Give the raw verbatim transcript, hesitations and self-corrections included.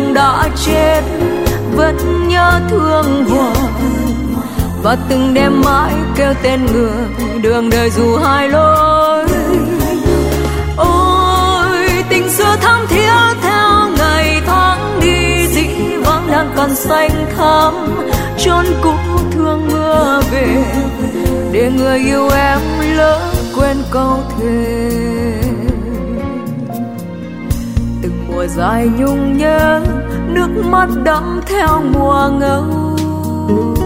lòng đã chết vẫn nhớ thương hoài, và từng đêm mãi kêu tên người đường đời dù hai lối. Ôi tình xưa thắm thiết theo ngày tháng đi, dĩ vãng đang còn xanh thắm chốn cũ thương mưa về, để người yêu em lỡ quên câu thề. Từng mùa dài nhung nhớ, nước mắt đẫm theo mùa ngâu.